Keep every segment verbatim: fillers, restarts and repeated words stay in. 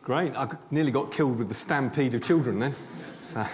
Great. I nearly got killed with the stampede of children then. So.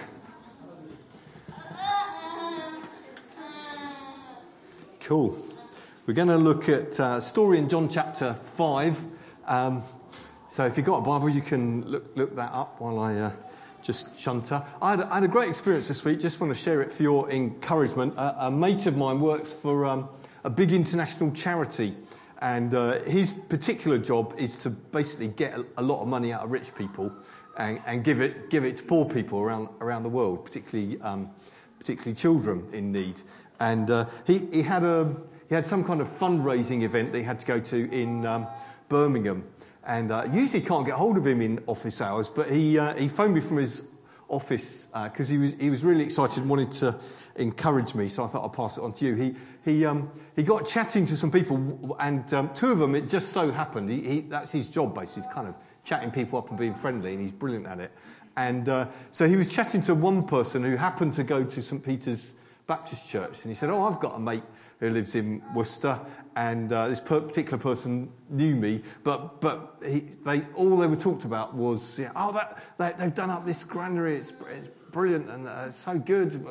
Cool. We're going to look at a story in John chapter five. Um, so if you've got a Bible, you can look, look that up while I uh, just shunter. I had, I had a great experience this week. Just want to share it for your encouragement. A, a mate of mine works for um, a big international charity. And uh, his particular job is to basically get a, a lot of money out of rich people and, and give it give it to poor people around around the world, particularly um, particularly children in need. And uh, he he had a he had some kind of fundraising event that he had to go to in um, Birmingham. And uh, usually can't get hold of him in office hours, but he uh, he phoned me from his office because uh, he was he was really excited and wanted to encourage me. So I thought I'd pass it on to you. He he um he got chatting to some people, and um, two of them, it just so happened he, he that's his job basically, kind of chatting people up and being friendly, and he's brilliant at it. And uh, so he was chatting to one person who happened to go to Saint Peter's Baptist Church, and he said, "Oh, I've got a mate who lives in Worcester, and uh, this particular person knew me, but but he, they all they were talked about was, yeah, oh, that, that they've done up this granary, it's, it's brilliant and uh, it's so good,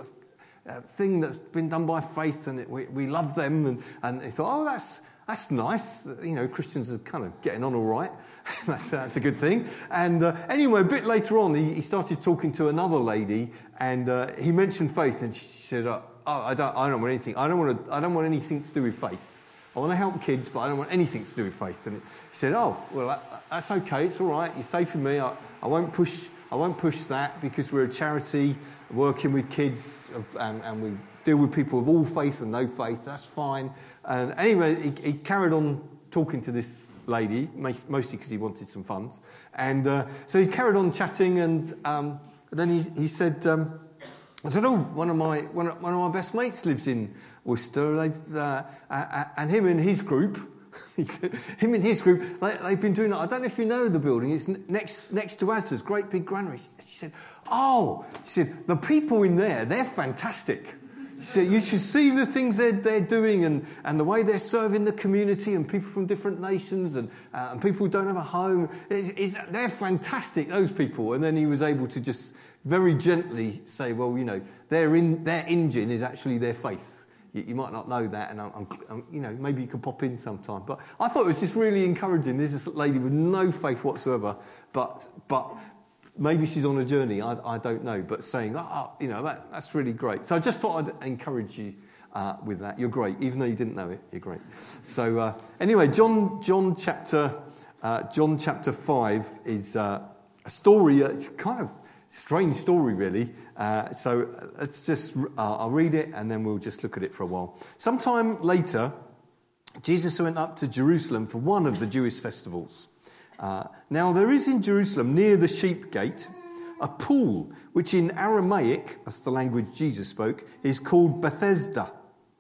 a thing that's been done by faith, and it, we we love them." And and he thought, oh, that's that's nice, you know, Christians are kind of getting on all right. that's that's a good thing. And uh, anyway, a bit later on, he, he started talking to another lady, and uh, he mentioned faith, and she said, oh, Oh, I don't. I don't want anything. I don't want to. I don't want anything to do with faith. I want to help kids, but I don't want anything to do with faith. And he said, "Oh, well, that, that's okay. It's all right. You're safe with me. I, I won't push. I won't push that because we're a charity working with kids, and, and we deal with people of all faith and no faith. That's fine." And anyway, he, he carried on talking to this lady, mostly because he wanted some funds. And uh, so he carried on chatting, and um, then he, he said. Um, I said, "Oh, one of my one of, one of my best mates lives in Worcester. They've uh, uh, and him and his group, him and his group, they, they've been doing. I don't know if you know the building. It's next next to Asda's, great big granary." She said, "Oh," she said, "the people in there, they're fantastic." She said, "You should see the things they're they're doing and, and the way they're serving the community and people from different nations and uh, and people who don't have a home. It's, it's, they're fantastic, those people." And then he was able to just very gently say, well, you know, their in, their engine is actually their faith. You, you might not know that, and I'm, I'm, I'm, you know, maybe you can pop in sometime. But I thought it was just really encouraging. There's this lady with no faith whatsoever, but but maybe she's on a journey. I, I don't know, but saying, oh, you know, that, that's really great. So I just thought I'd encourage you uh, with that. You're great, even though you didn't know it. You're great. So uh, anyway, John John chapter uh, John chapter five is uh, a story. Uh, it's kind of strange story, really. Uh, so let's just, uh, I'll read it and then we'll just look at it for a while. Sometime later, Jesus went up to Jerusalem for one of the Jewish festivals. Uh, now there is in Jerusalem, near the sheep gate, a pool, which in Aramaic, that's the language Jesus spoke, is called Bethesda,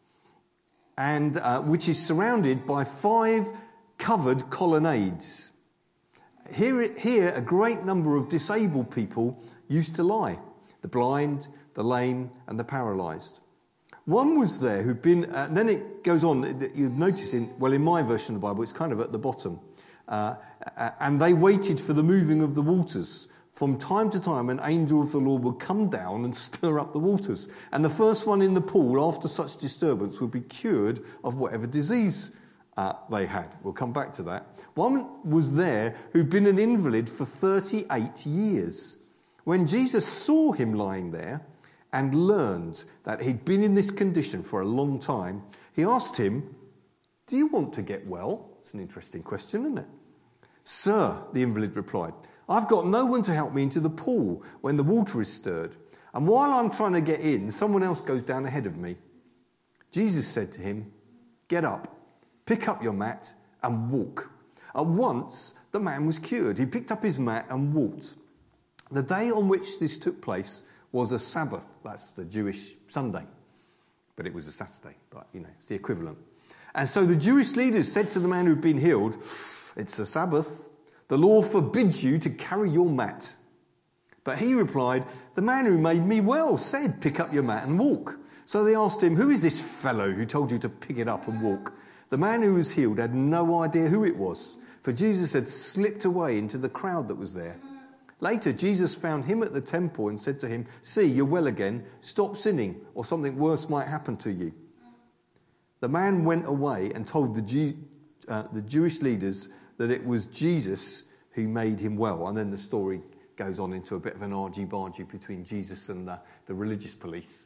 and uh, which is surrounded by five covered colonnades. Here, here, a great number of disabled people used to lie, the blind, the lame, and the paralysed. One was there who'd been, uh, then it goes on, you'd notice in, well, in my version of the Bible, it's kind of at the bottom. Uh, and they waited for the moving of the waters. From time to time, an angel of the Lord would come down and stir up the waters. And the first one in the pool, after such disturbance, would be cured of whatever disease uh, they had. We'll come back to that. One was there who'd been an invalid for thirty-eight years. When Jesus saw him lying there and learned that he'd been in this condition for a long time, he asked him, "Do you want to get well?" It's an interesting question, isn't it? "Sir," the invalid replied, "I've got no one to help me into the pool when the water is stirred. And while I'm trying to get in, someone else goes down ahead of me." Jesus said to him, "Get up, pick up your mat and walk." At once, the man was cured. He picked up his mat and walked. The day on which this took place was a Sabbath. That's the Jewish Sunday. But it was a Saturday. But, you know, it's the equivalent. And so the Jewish leaders said to the man who'd been healed, "It's a Sabbath. The law forbids you to carry your mat." But he replied, "The man who made me well said, 'Pick up your mat and walk.'" So they asked him, "Who is this fellow who told you to pick it up and walk?" The man who was healed had no idea who it was, for Jesus had slipped away into the crowd that was there. Later, Jesus found him at the temple and said to him, "See, you're well again. Stop sinning, or something worse might happen to you." The man went away and told the, Jew, uh, the Jewish leaders that it was Jesus who made him well. And then the story goes on into a bit of an argy-bargy between Jesus and the, the religious police.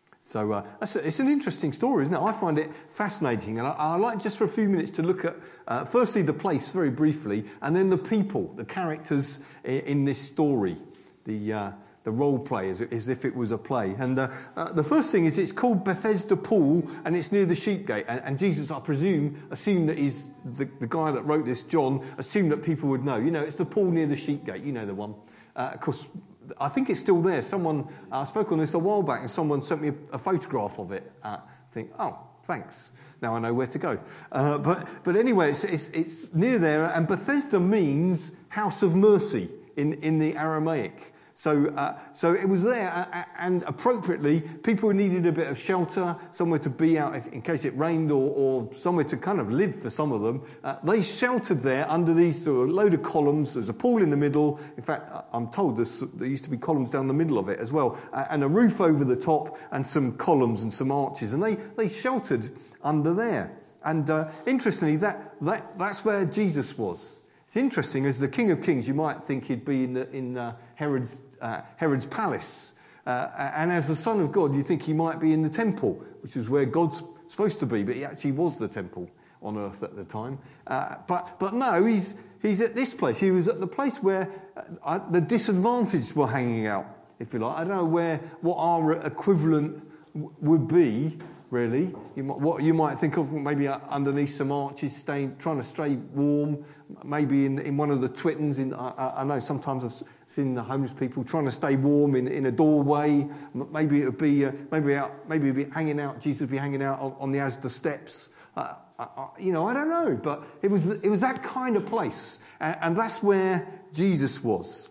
So uh, that's a, it's an interesting story, isn't it? I find it fascinating. And I, I like just for a few minutes to look at, uh, firstly, the place very briefly, and then the people, the characters in, in this story, the uh, the role play as, as if it was a play. And uh, uh, the first thing is it's called Bethesda Pool, and it's near the sheep gate. And, and Jesus, I presume, assumed that he's the, the guy that wrote this, John, assumed that people would know. You know, it's the pool near the sheep gate. You know the one. Uh, of course, I think it's still there. Someone, uh, I spoke on this a while back, and someone sent me a, a photograph of it. Uh, I think, oh, thanks. Now I know where to go. Uh, but but anyway, it's, it's, it's near there, and Bethesda means house of mercy in, in the Aramaic. So uh, so it was there, and appropriately, people who needed a bit of shelter, somewhere to be out if, in case it rained, or, or somewhere to kind of live for some of them, uh, they sheltered there under these sort of load of columns. There's a pool in the middle. In fact, I'm told there used to be columns down the middle of it as well, uh, and a roof over the top, and some columns and some arches, and they, they sheltered under there. And uh, interestingly, that, that that's where Jesus was. It's interesting, as the King of Kings, you might think he'd be in, the, in uh, Herod's, uh, Herod's palace. Uh, and as the Son of God, you think he might be in the temple, which is where God's supposed to be, but he actually was the temple on earth at the time. Uh, but but no, he's he's at this place. He was at the place where uh, the disadvantaged were hanging out, if you like. I don't know where what our equivalent w- would be, really. You might, what you might think of maybe underneath some arches, staying, trying to stay warm, maybe in, in one of the twittens. In, I, I know sometimes I've seen the homeless people trying to stay warm in, in a doorway. Maybe it would be, uh, maybe out, maybe it'd be hanging out, Jesus would be hanging out on, on the Asda steps. Uh, I, I, you know, I don't know, but it was, it was that kind of place. And, and that's where Jesus was,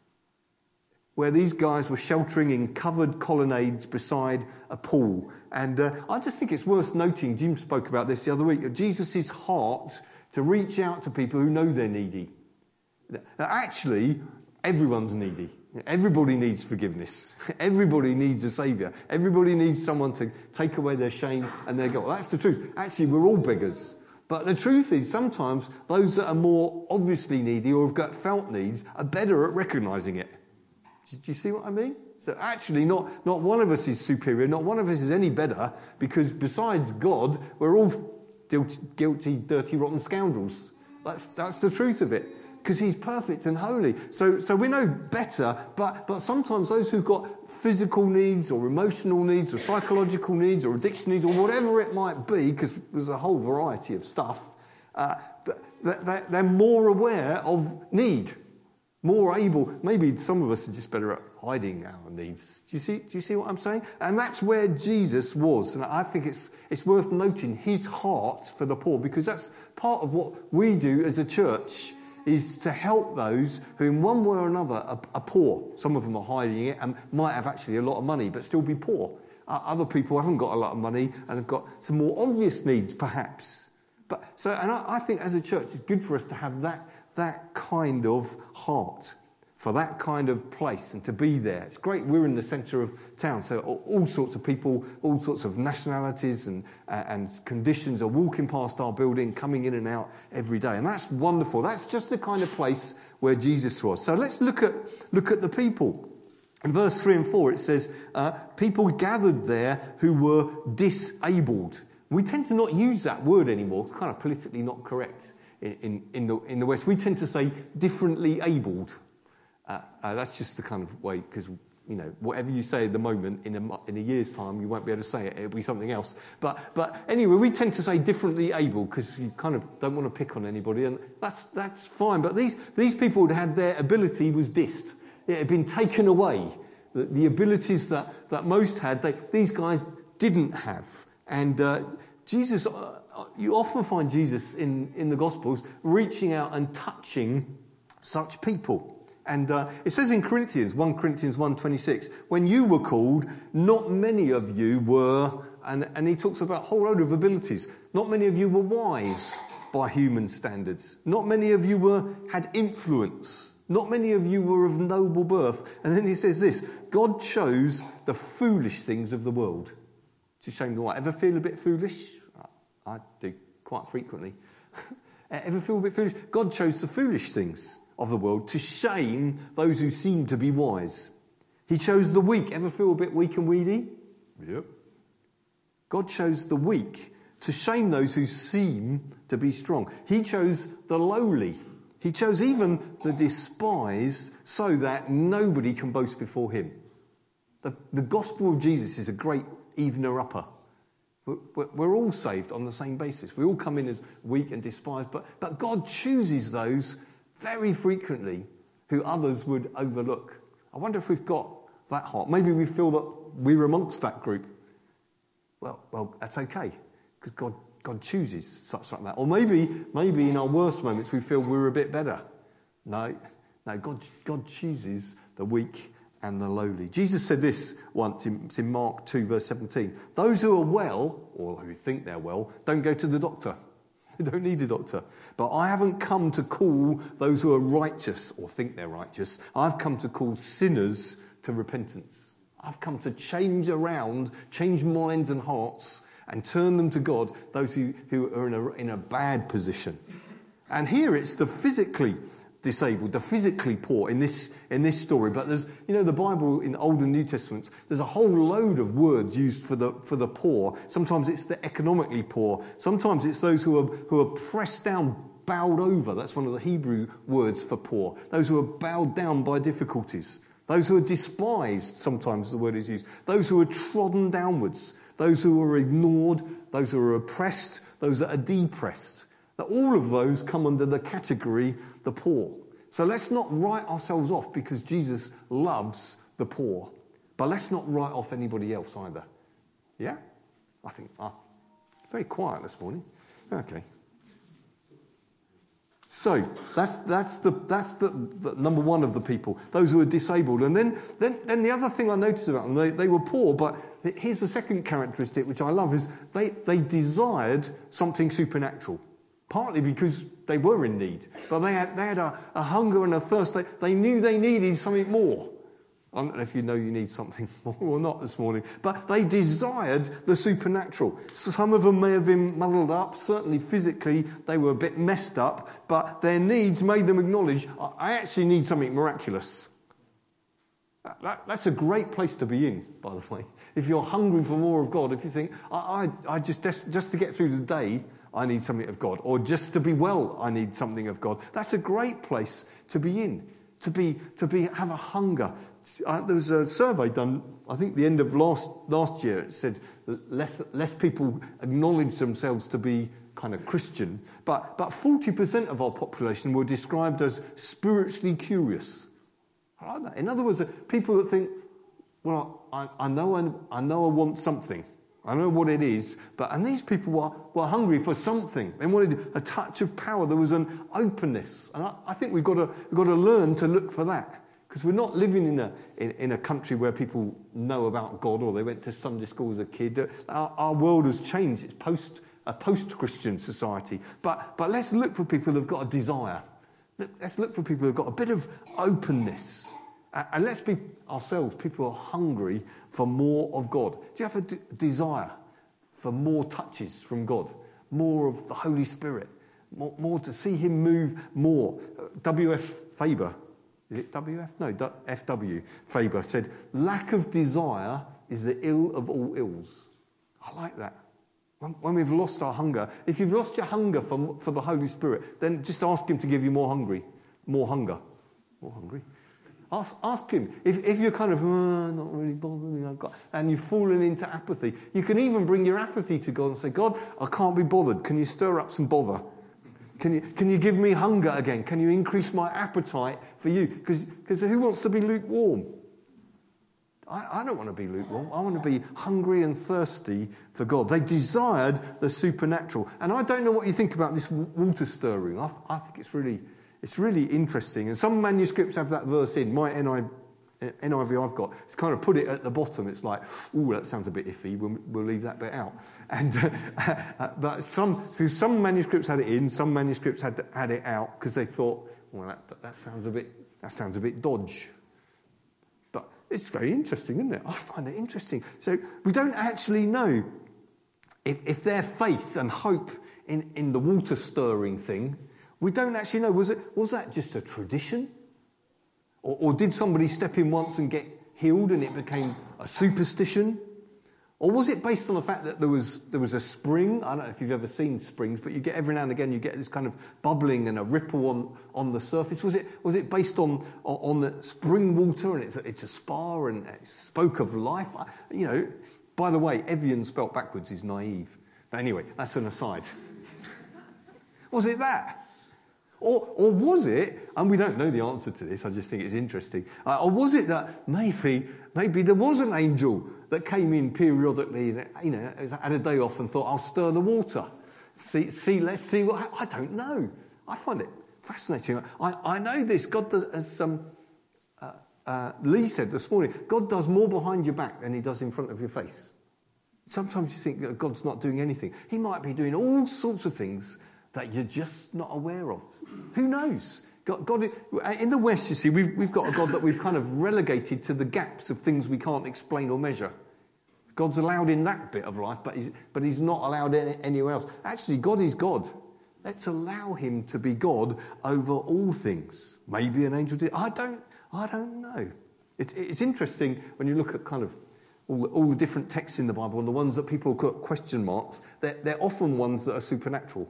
where these guys were sheltering in covered colonnades beside a pool. And uh, I just think it's worth noting, Jim spoke about this the other week, Jesus' heart to reach out to people who know they're needy. Now, actually, everyone's needy. Everybody needs forgiveness. Everybody needs a saviour. Everybody needs someone to take away their shame and their guilt. Well, that's the truth. Actually, we're all beggars. But the truth is, sometimes those that are more obviously needy or have got felt needs are better at recognising it. Do you see what I mean? So actually, not, not one of us is superior, not one of us is any better, because besides God, we're all guilty, guilty dirty, rotten scoundrels. That's, that's the truth of it, because he's perfect and holy. So, so we know better, but, but sometimes those who've got physical needs or emotional needs or psychological needs or addiction needs or whatever it might be, because there's a whole variety of stuff, uh, they're more aware of need. More able, maybe some of us are just better at hiding our needs. Do you see? Do you see what I'm saying? And that's where Jesus was. And I think it's it's worth noting his heart for the poor, because that's part of what we do as a church, is to help those who in one way or another are, are poor. Some of them are hiding it and might have actually a lot of money but still be poor. Uh, other people haven't got a lot of money and have got some more obvious needs perhaps. But so, and I, I think as a church it's good for us to have that that kind of heart for that kind of place and to be there. It's great we're in the centre of town, so all, all sorts of people, all sorts of nationalities and uh, and conditions are walking past our building, coming in and out every day, and that's wonderful. That's just the kind of place where Jesus was. So let's look at look at the people. In verse three and four it says, uh, people gathered there who were disabled. We tend to not use that word anymore. It's kind of politically not correct. In, in, the, in the West, we tend to say differently abled. Uh, uh, that's just the kind of way, because, you know, whatever you say at the moment, in a, in a year's time, you won't be able to say it. It'll be something else. But but anyway, we tend to say differently able because you kind of don't want to pick on anybody, and that's that's fine. But these, these people had had their ability was dissed. It had been taken away. The, the abilities that, that most had, they, these guys didn't have. And uh, Jesus... Uh, You often find Jesus in, in the Gospels reaching out and touching such people. And uh, it says in Corinthians, First Corinthians one twenty-six, when you were called, not many of you were, and, and he talks about a whole load of abilities. Not many of you were wise. by human standards. Not many of you were had influence. Not many of you were of noble birth. And then he says this, God chose the foolish things of the world to shame the wise. Ever feel a bit foolish? I do quite frequently. Ever feel a bit foolish? God chose the foolish things of the world to shame those who seem to be wise. He chose the weak. Ever feel a bit weak and weedy? Yep. God chose the weak to shame those who seem to be strong. He chose the lowly. He chose even the despised so that nobody can boast before him. The, the gospel of Jesus is a great evener-upper. We're, we're all saved on the same basis. We all come in as weak and despised, but, but God chooses those very frequently who others would overlook. I wonder if we've got that heart. Maybe we feel that we're amongst that group. Well, well, that's okay, because God, God chooses such like that. Or maybe, maybe in our worst moments we feel we're a bit better. No, no, God, God chooses the weak and the lowly. Jesus said this once in, it's in Mark two, verse seventeen. Those who are well, or who think they're well, don't go to the doctor. They don't need a doctor. But I haven't come to call those who are righteous or think they're righteous. I've come to call sinners to repentance. I've come to change around, change minds and hearts, and turn them to God, those who, who are in a, in a bad position. And here it's the physically disabled, the physically poor in this in this story. But there's, you know, the Bible in the Old and New Testaments, there's a whole load of words used for the for the poor. Sometimes it's the economically poor. Sometimes it's those who are who are pressed down, bowed over. That's one of the Hebrew words for poor. Those who are bowed down by difficulties. Those who are despised, sometimes the word is used. Those who are trodden downwards. Those who are ignored. Those who are oppressed. Those that are depressed. That all of those come under the category the poor. So let's not write ourselves off because Jesus loves the poor. But let's not write off anybody else either. Yeah? I think, ah, very quiet this morning. Okay. So that's that's the that's the, the number one of the people, those who are disabled. And then then then the other thing I noticed about them, they, they were poor, but here's the second characteristic which I love, is they, they desired something supernatural. Partly because they were in need, but they had they had a, a hunger and a thirst. They, they knew they needed something more. I don't know if you know you need something more or not this morning, but they desired the supernatural. So some of them may have been muddled up. Certainly physically they were a bit messed up, but their needs made them acknowledge, I actually need something miraculous. That, that, that's a great place to be in, by the way. If you're hungry for more of God, if you think, I, I, I just just to get through the day, I need something of God. Or just to be well, I need something of God. That's a great place to be in, to be to be have a hunger. Uh, there was a survey done, I think the end of last last year. It said less less people acknowledge themselves to be kind of Christian, but but forty percent of our population were described as spiritually curious. I like that. In other words, people that think, well, I, I know I, I know I want something. I know what it is, but and these people were, were hungry for something. They wanted a touch of power. There was an openness, and I, I think we've got to we've got to learn to look for that, because we're not living in a in, in a country where people know about God or they went to Sunday school as a kid. Our, our world has changed. It's post a post-Christian society, but but let's look for people who've got a desire. Let's look for people who've got a bit of openness. And let's be ourselves, people who are hungry for more of God. Do you have a d- desire for more touches from God? More of the Holy Spirit? More, more to see him move more? W F Faber, is it W F? No, F W Faber said, lack of desire is the ill of all ills. I like that. When, when we've lost our hunger, if you've lost your hunger for, for the Holy Spirit, then just ask him to give you more hungry, more hunger. More hungry. Ask, ask him. If, if you're kind of, oh, not really bothering, I've got, and you've fallen into apathy, you can even bring your apathy to God and say, God, I can't be bothered. Can you stir up some bother? Can you, can you give me hunger again? Can you increase my appetite for you? Because who wants to be lukewarm? I, I don't want to be lukewarm. I want to be hungry and thirsty for God. They desired the supernatural. And I don't know what you think about this water stirring. I, I think it's really... It's really interesting. And some manuscripts have that verse in. My N I N I V I've got, it's kind of put it at the bottom. It's like, ooh, that sounds a bit iffy. We'll, we'll leave that bit out. And uh, but some, so some manuscripts had it in, some manuscripts had had it out because they thought, well, that, that sounds a bit that sounds a bit dodge. But it's very interesting, isn't it? I find it interesting. So we don't actually know if, if their faith and hope in, in the water stirring thing. We don't actually know. Was it was that just a tradition? Or, or did somebody step in once and get healed and it became a superstition? Or was it based on the fact that there was there was a spring? I don't know if you've ever seen springs, but you get every now and again you get this kind of bubbling and a ripple on, on the surface. Was it was it based on on the spring water and it's a, it's a spa and it spoke of life? You know, by the way, Evian spelt backwards is naive. But anyway, that's an aside. Was it that? Or, or was it, and we don't know the answer to this, I just think it's interesting, uh, or was it that maybe maybe there was an angel that came in periodically, and, you know, had a day off and thought, I'll stir the water. See, see, let's see what, I don't know. I find it fascinating. I, I know this, God does, as um, uh, uh, Lee said this morning, God does more behind your back than he does in front of your face. Sometimes you think that God's not doing anything. He might be doing all sorts of things that you're just not aware of. Who knows? God, God, in the West, you see, we've, we've got a God that we've kind of relegated to the gaps of things we can't explain or measure. God's allowed in that bit of life, but he's, but he's not allowed any, anywhere else. Actually, God is God. Let's allow him to be God over all things. Maybe an angel did. I don't, I don't know. It's, it's interesting when you look at kind of all the, all the different texts in the Bible and the ones that people put question marks, they're, they're often ones that are supernatural.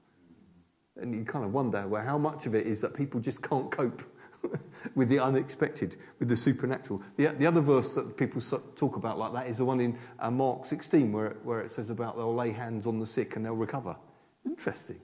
And you kind of wonder, well, how much of it is that people just can't cope with the unexpected, with the supernatural. The, the other verse that people talk about like that is the one in uh, Mark sixteen, where it, where it says about they'll lay hands on the sick and they'll recover. Interesting.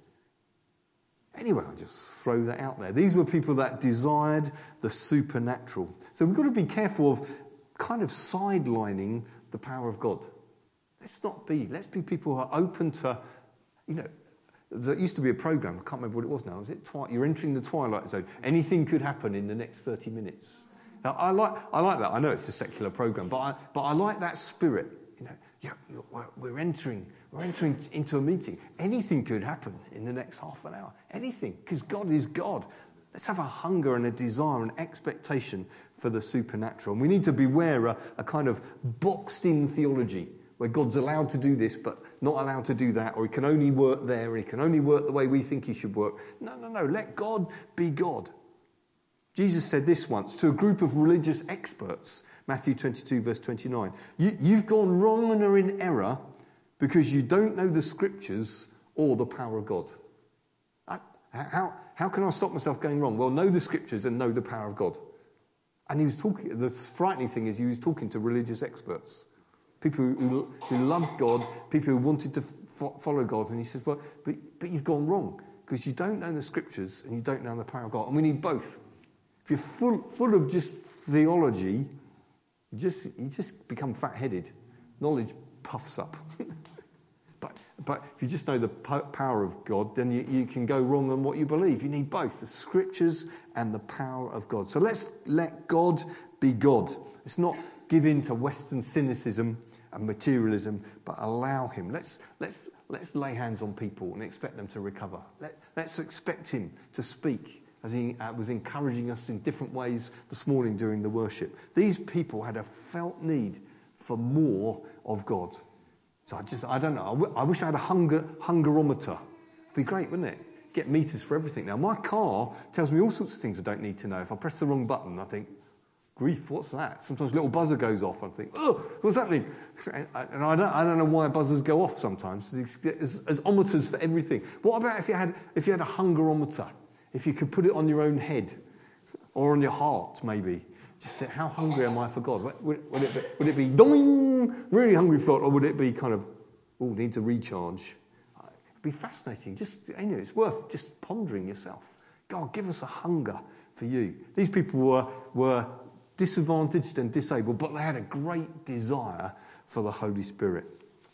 Anyway, I'll just throw that out there. These were people that desired the supernatural. So we've got to be careful of kind of sidelining the power of God. Let's not be. Let's be people who are open to, you know, there used to be a programme, I can't remember what it was now, was it Twi- you're entering the twilight zone. Anything could happen in the next thirty minutes. Now, I like I like that. I know it's a secular programme, but I, but I like that spirit. You know, you're, you're, we're, we're entering we're entering into a meeting. Anything could happen in the next half an hour. Anything, because God is God. Let's have a hunger and a desire and expectation for the supernatural. And we need to beware a, a kind of boxed-in theology where God's allowed to do this, but not allowed to do that, or he can only work there, and he can only work the way we think he should work. No, no, no, let God be God. Jesus said this once to a group of religious experts, Matthew twenty-two, verse twenty-nine. You, you've gone wrong and are in error because you don't know the scriptures or the power of God. I, how, how can I stop myself going wrong? Well, know the scriptures and know the power of God. And he was talking, the frightening thing is he was talking to religious experts. People who, who loved God, people who wanted to f- follow God. And he says, well, but, but you've gone wrong because you don't know the scriptures and you don't know the power of God. And we need both. If you're full, full of just theology, you just, you just become fat-headed. Knowledge puffs up. but, but if you just know the po- power of God, then you, you can go wrong on what you believe. You need both, the scriptures and the power of God. So let's let God be God. It's not give in to Western cynicism and materialism, but allow him. Let's let's let's lay hands on people and expect them to recover. Let, let's expect him to speak, as he uh, was encouraging us in different ways this morning during the worship. These people had a felt need for more of God. So I just I don't know. I, w- I wish I had a hunger hungerometer. It'd be great, wouldn't it? Get meters for everything now. My car tells me all sorts of things I don't need to know. If I press the wrong button, I think, grief, what's that? Sometimes a little buzzer goes off. I think, oh, what's happening? And I don't, I don't know why buzzers go off sometimes. There's, there's ometers for everything. What about if you had, if you had a hungerometer? If you could put it on your own head or on your heart, maybe. Just say, how hungry am I for God? Would, would it be, would it be doing, really hungry for it, or would it be kind of, oh, need to recharge? It'd be fascinating. Just, you know, it's worth just pondering yourself. God, give us a hunger for you. These people were were. disadvantaged and disabled, but they had a great desire for the Holy Spirit.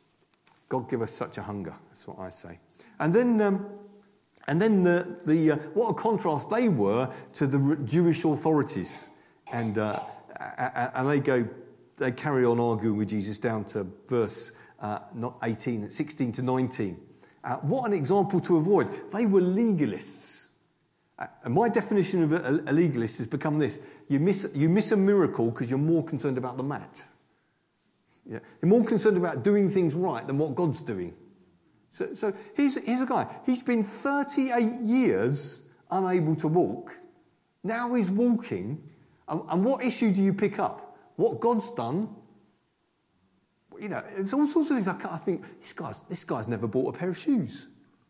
God give us such a hunger. That's what I say. And then, um, and then the the uh, what a contrast they were to the Jewish authorities and uh, and they go, they carry on arguing with Jesus down to verse uh, not eighteen, sixteen to nineteen. Uh, what an example to avoid. They were legalists. Uh, and my definition of a, a legalist has become this. You miss, you miss a miracle because you're more concerned about the mat. Yeah. You're more concerned about doing things right than what God's doing. So, so here's, here's a guy. He's been thirty-eight years unable to walk. Now he's walking. And, and what issue do you pick up? What God's done? You know, there's all sorts of things. I, I think, this guy's, this guy's never bought a pair of shoes.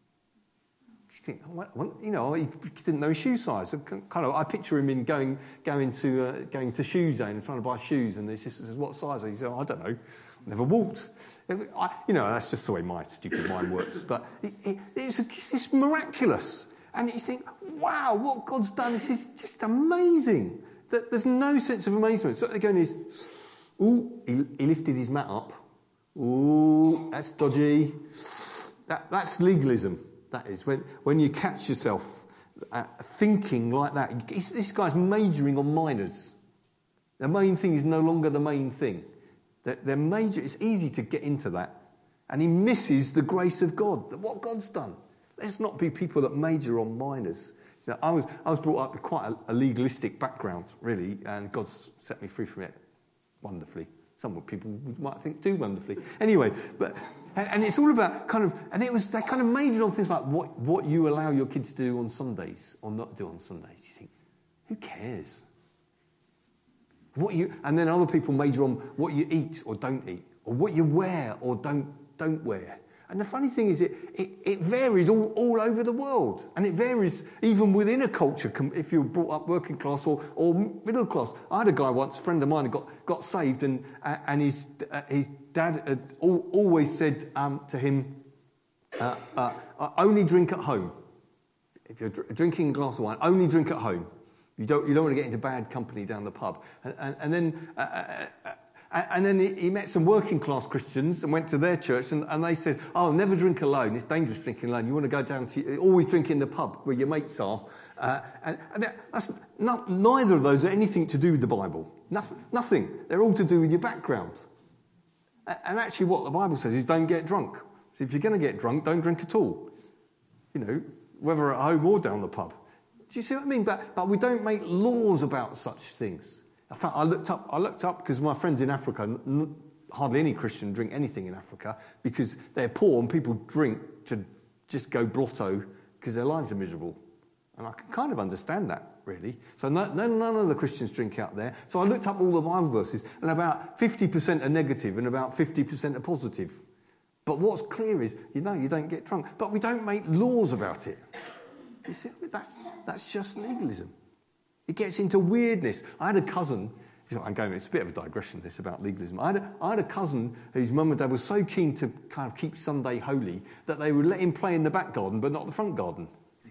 You think, well, you know, he didn't know his shoe size. So kind of, I picture him in going going to uh, going to Shoe Zone and trying to buy shoes, and his sister says, "What size?" He said, "I don't know. Never walked." I, you know, that's just the way my stupid mind works. But it, it, it's, it's miraculous, and you think, "Wow, what God's done is just amazing." That there's no sense of amazement. So they're going is, "Ooh, he, he lifted his mat up. Ooh, that's dodgy." That, that's legalism. That is, when, when you catch yourself uh, thinking like that. This guy's majoring on minors. The main thing is no longer the main thing. They're, they're major. It's easy to get into that. And he misses the grace of God, what God's done. Let's not be people that major on minors. You know, I was I was brought up with quite a, a legalistic background, really, and God's set me free from it wonderfully. Some people might think too wonderfully. Anyway, but and, and it's all about kind of, and it was, they kind of majored on things like what, what you allow your kids to do on Sundays or not do on Sundays. You think, who cares? What you, and then other people major on what you eat or don't eat, or what you wear or don't don't wear. And the funny thing is, it, it, it varies all, all over the world. And it varies even within a culture, if you're brought up working class or, or middle class. I had a guy once, a friend of mine, who got, got saved, and, uh, and his, uh, his dad had al- always said um, to him, uh, uh, only drink at home. If you're dr- drinking a glass of wine, only drink at home. You don't, you don't want to get into bad company down the pub. And, and, and then... Uh, uh, And then he met some working class Christians and went to their church, and, and they said, "Oh, never drink alone. It's dangerous drinking alone. You want to go down to, always drink in the pub where your mates are." Uh, and and that's not, neither of those are anything to do with the Bible. Nothing. Nothing. They're all to do with your background. And actually, what the Bible says is, don't get drunk. So if you're going to get drunk, don't drink at all. You know, whether at home or down the pub. Do you see what I mean? But but we don't make laws about such things. In fact, I looked up, I looked up because my friends in Africa, n- hardly any Christian drink anything in Africa because they're poor and people drink to just go blotto because their lives are miserable. And I can kind of understand that, really. So no, no, none of the Christians drink out there. So I looked up all the Bible verses, and about fifty percent are negative and about fifty percent are positive. But what's clear is, you know, you don't get drunk. But we don't make laws about it. You see, that's, that's just legalism. It gets into weirdness. I had a cousin, I'm going, it's a bit of a digression this about legalism. I had a, I had a cousin whose mum and dad were so keen to kind of keep Sunday holy that they would let him play in the back garden but not the front garden.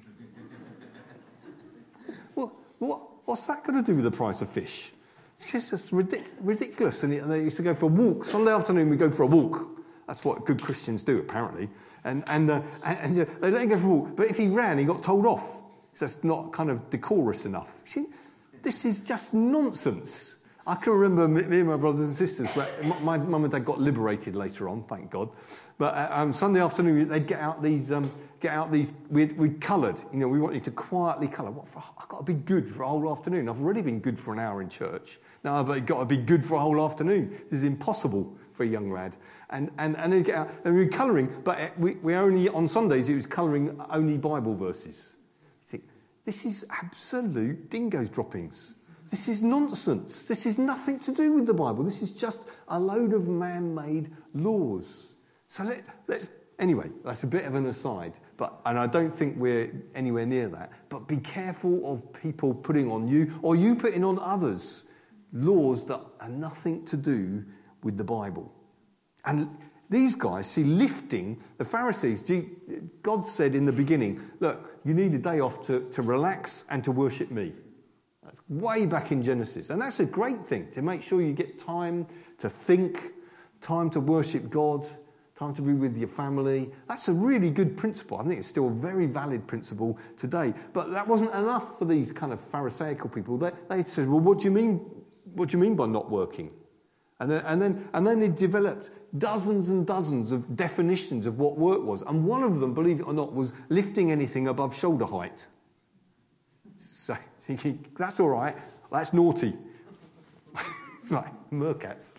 Well, what, what's that got to do with the price of fish? It's just ridic- ridiculous. And, it, and they used to go for a walk. Sunday afternoon we go for a walk. That's what good Christians do, apparently. And, and, uh, and, and uh, they let him go for a walk. But if he ran, he got told off. That's not kind of decorous enough. See, this is just nonsense. I can remember me and my brothers and sisters, where my mum and dad got liberated later on, thank God. But uh, um, Sunday afternoon, they'd get out these, um, get out these, we'd, we'd coloured. You know, we wanted to quietly colour. What for? I've got to be good for a whole afternoon. I've already been good for an hour in church. Now I've got to be good for a whole afternoon. This is impossible for a young lad. And and and then get out, and we were colouring, but we, we only, on Sundays, it was colouring only Bible verses. This is absolute dingoes droppings. This is nonsense. This is nothing to do with the Bible. This is just a load of man-made laws. So let, let's, anyway, that's a bit of an aside, but and I don't think we're anywhere near that. But be careful of people putting on you, or you putting on others, laws that are nothing to do with the Bible. And these guys, see, lifting, the Pharisees, God said in the beginning, look, you need a day off to, to relax and to worship me. That's way back in Genesis. And that's a great thing, to make sure you get time to think, time to worship God, time to be with your family. That's a really good principle. I think it's still a very valid principle today. But that wasn't enough for these kind of Pharisaical people. They, they said, well, what do you mean what do you mean by not working? And then, and then, and then they developed dozens and dozens of definitions of what work was. And one of them, believe it or not, was lifting anything above shoulder height. So, that's all right. That's naughty. It's like meerkats.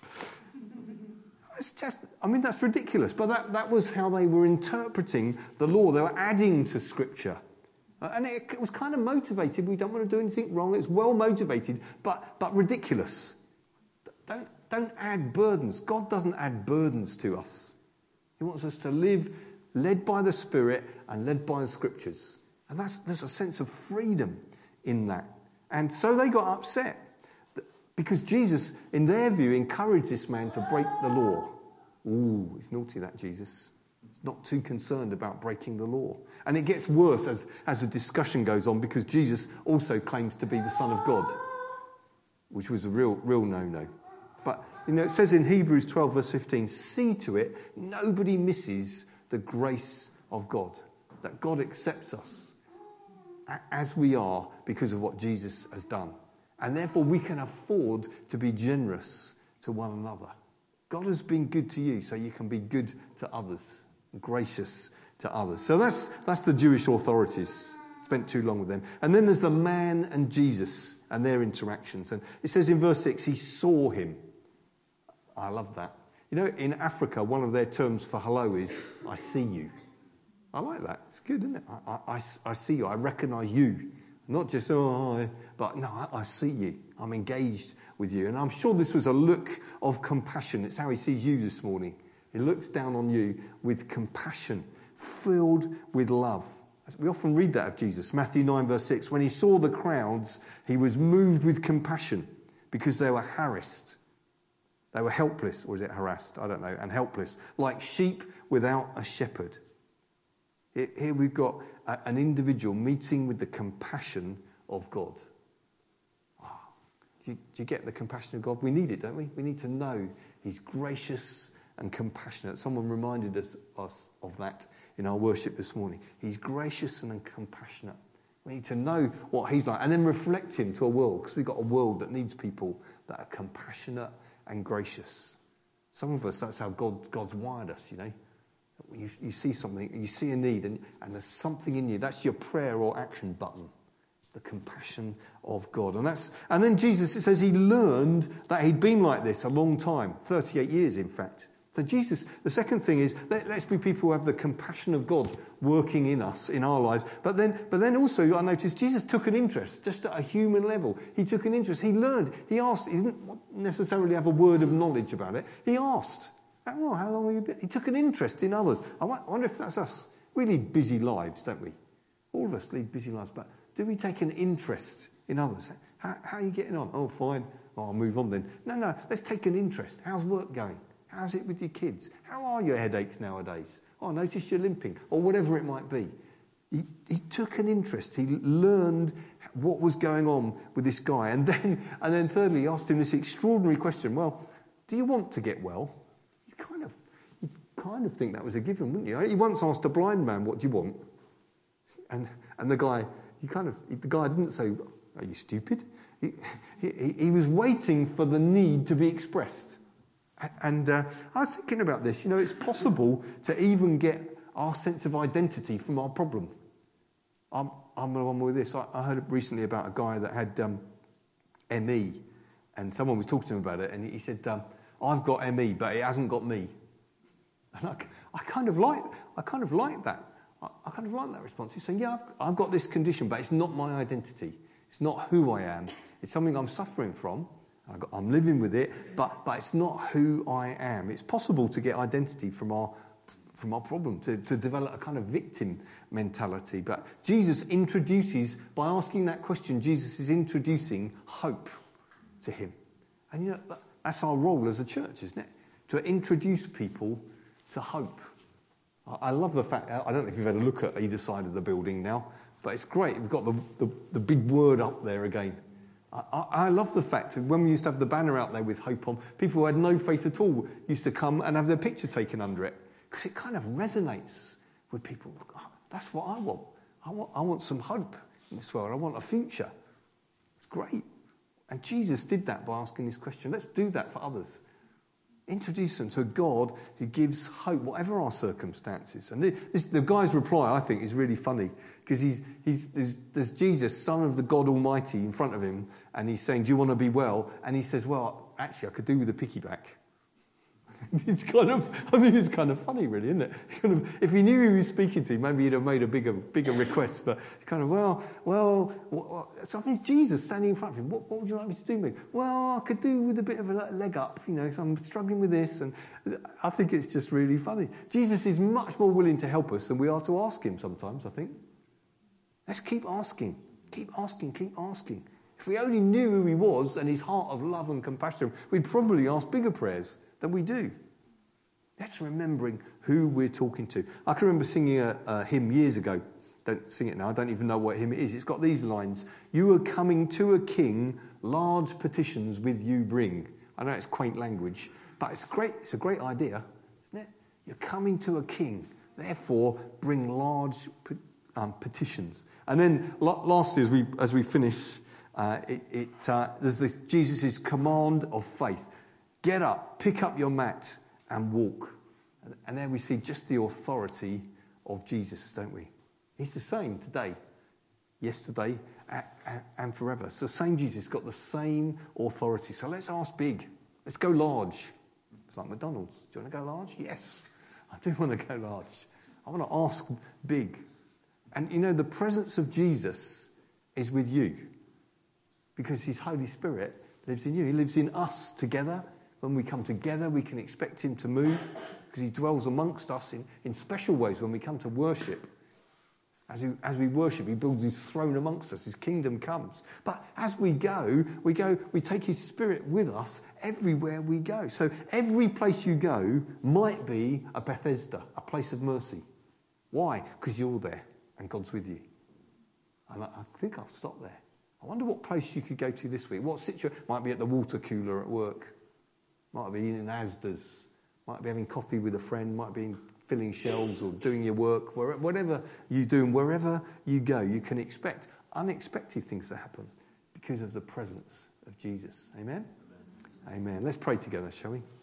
It's just, I mean, that's ridiculous. But that, that was how they were interpreting the law. They were adding to Scripture. And it, it was kind of motivated. We don't want to do anything wrong. It's well motivated, but, but ridiculous. Don't, don't add burdens. God doesn't add burdens to us. He wants us to live led by the Spirit and led by the Scriptures. And that's, there's a sense of freedom in that. And so they got upset because Jesus, in their view, encouraged this man to break the law. Ooh, it's naughty that, Jesus. He's not too concerned about breaking the law. And it gets worse as, as the discussion goes on because Jesus also claims to be the Son of God, which was a real, real no-no. But, you know, it says in Hebrews twelve, verse fifteen, see to it, nobody misses the grace of God, that God accepts us as we are because of what Jesus has done. And therefore we can afford to be generous to one another. God has been good to you, so you can be good to others, gracious to others. So that's that's the Jewish authorities. Spent too long with them. And then there's the man and Jesus and their interactions. And it says in verse six, he saw him. I love that. You know, in Africa, one of their terms for hello is, I see you. I like that. It's good, isn't it? I, I, I see you. I recognise you. Not just, oh, hi, but no, I, I see you. I'm engaged with you. And I'm sure this was a look of compassion. It's how he sees you this morning. He looks down on you with compassion, filled with love. We often read that of Jesus. Matthew nine, verse six. When he saw the crowds, he was moved with compassion because they were harassed. They were helpless, or is it harassed? I don't know. And helpless, like sheep without a shepherd. Here we've got an individual meeting with the compassion of God. Wow. Do you, do you get the compassion of God? We need it, don't we? We need to know he's gracious and compassionate. Someone reminded us, us of that in our worship this morning. He's gracious and compassionate. We need to know what he's like and then reflect him to a world, because we've got a world that needs people that are compassionate and gracious. Some of us, that's how God, God's wired us, you know. You, you see something, you see a need, and, and there's something in you. That's your prayer or action button. The compassion of God. And that's and then Jesus, it says he learned that he'd been like this a long time, thirty-eight years in fact. So Jesus, the second thing is, let, let's be people who have the compassion of God working in us, in our lives. But then but then also, I noticed Jesus took an interest, just at a human level. He took an interest. He learned. He asked. He didn't necessarily have a word of knowledge about it. He asked, oh, how long have you been? He took an interest in others. I wonder if that's us. We lead busy lives, don't we? All of us lead busy lives. But do we take an interest in others? How, how are you getting on? Oh, fine. Oh, I'll move on then. No, no, let's take an interest. How's work going? How's it with your kids? How are your headaches nowadays? Oh, I noticed you're limping, or whatever it might be. He, he took an interest. He learned what was going on with this guy. And then, and then thirdly, he asked him this extraordinary question. Well, do you want to get well? You kind of, you kind of think that was a given, wouldn't you? He once asked a blind man, what do you want? And, and the guy, he kind of, the guy didn't say, are you stupid? He, he, he was waiting for the need to be expressed. And uh, I was thinking about this. You know, it's possible to even get our sense of identity from our problem. I'm, I'm the one with this. I, I heard recently about a guy that had um, M E, and someone was talking to him about it, and he said, um, "I've got M E, but it hasn't got me." And I, I kind of like, I kind of like that. I, I kind of like that response. He's saying, "Yeah, I've, I've got this condition, but it's not my identity. It's not who I am. It's something I'm suffering from. I'm living with it, but, but it's not who I am." It's possible to get identity from our from our problem, to, to develop a kind of victim mentality. But Jesus introduces, by asking that question, Jesus is introducing hope to him. And you know, that's our role as a church, isn't it? To introduce people to hope. I love the fact, I don't know if you've had a look at either side of the building now, but it's great. We've got the, the, the big word up there again. I, I love the fact that when we used to have the banner out there with hope on, people who had no faith at all used to come and have their picture taken under it, because it kind of resonates with people. Oh, that's what I want. I want. I want some hope in this world. I want a future. It's great. And Jesus did that by asking this question. Let's do that for others. Introduce them to a God who gives hope, whatever our circumstances. And this, the guy's reply, I think, is really funny, because he's, he's, there's, there's Jesus, Son of the God Almighty, in front of him, and he's saying, do you want to be well? And he says, well, actually, I could do with a piggyback. It's kind of, I think it's kind of funny, really, isn't it? Kind of, if he knew who he was speaking to, maybe he'd have made a bigger, bigger request. But it's kind of, well, well, what, what, so it's Jesus standing in front of him. What, what would you like me to do, mate? Well, I could do with a bit of a leg up, you know, so I'm struggling with this, and I think it's just really funny. Jesus is much more willing to help us than we are to ask him sometimes, I think. Let's keep asking, keep asking, keep asking. If we only knew who he was and his heart of love and compassion, we'd probably ask bigger prayers than we do. That's remembering who we're talking to. I can remember singing a, a hymn years ago. Don't sing it now. I don't even know what hymn it is. It's got these lines. You are coming to a king, large petitions with you bring. I know it's quaint language, but it's great. It's a great idea, isn't it? You're coming to a king, therefore bring large um, petitions. And then lastly, as we as we finish, uh, it, it uh, there's the, Jesus' command of faith. Get up, pick up your mat, and walk. And there we see just the authority of Jesus, don't we? He's the same today, yesterday, and forever. It's the same Jesus, got the same authority. So let's ask big. Let's go large. It's like McDonald's. Do you want to go large? Yes, I do want to go large. I want to ask big. And you know, the presence of Jesus is with you, because his Holy Spirit lives in you. He lives in us together. When we come together, we can expect him to move, because he dwells amongst us in, in special ways when we come to worship. As, he, as we worship, he builds his throne amongst us. His kingdom comes. But as we go, we go, we take his Spirit with us everywhere we go. So every place you go might be a Bethesda, a place of mercy. Why? Because you're there and God's with you. And I, I think I'll stop there. I wonder what place you could go to this week. What situation? Might be at the water cooler at work. Might be in Asda's, might be having coffee with a friend, might be filling shelves or doing your work. Whatever you do and wherever you go, you can expect unexpected things to happen because of the presence of Jesus. Amen? Amen. Amen. Let's pray together, shall we?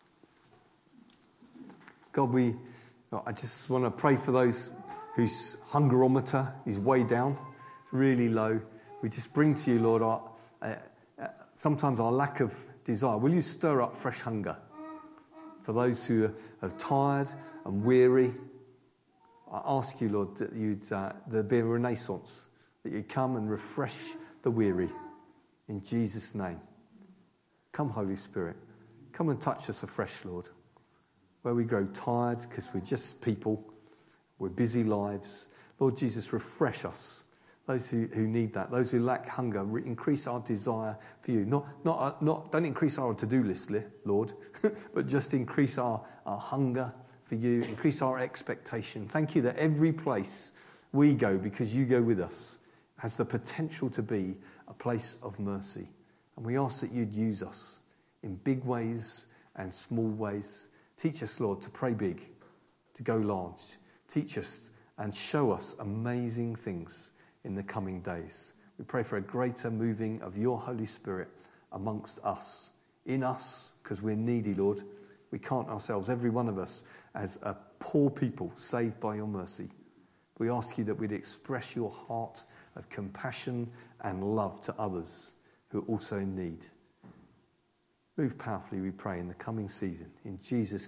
God, we, I just want to pray for those whose hungerometer is way down, really low. We just bring to you, Lord, our, uh, uh, sometimes our lack of desire. Will you stir up fresh hunger for those who are, are tired and weary? I ask you, Lord, that you'd uh, there'd be a renaissance, that you'd come and refresh the weary. In Jesus' name. Come, Holy Spirit. Come and touch us afresh, Lord. Where we grow tired because we're just people, we're busy lives. Lord Jesus, refresh us. Those who, who need that, those who lack hunger, re- increase our desire for you. Not, not, uh, not. Don't increase our to-do list, Lord, but just increase our, our hunger for you, increase our expectation. Thank you that every place we go, because you go with us, has the potential to be a place of mercy. And we ask that you'd use us in big ways and small ways. Teach us, Lord, to pray big, to go large. Teach us and show us amazing things in the coming days. We pray for a greater moving of your Holy Spirit amongst us, in us, because we're needy, Lord. We can't ourselves, every one of us, as a poor people saved by your mercy. We ask you that we'd express your heart of compassion and love to others who are also in need. Move powerfully, we pray, in the coming season. In Jesus' name.